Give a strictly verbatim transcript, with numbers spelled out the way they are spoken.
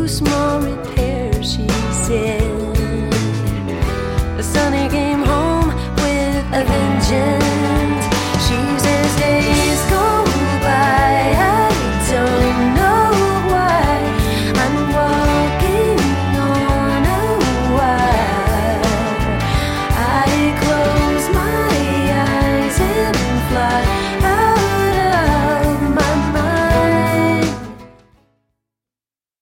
small repairs, she said. Sonny came home with a vengeance.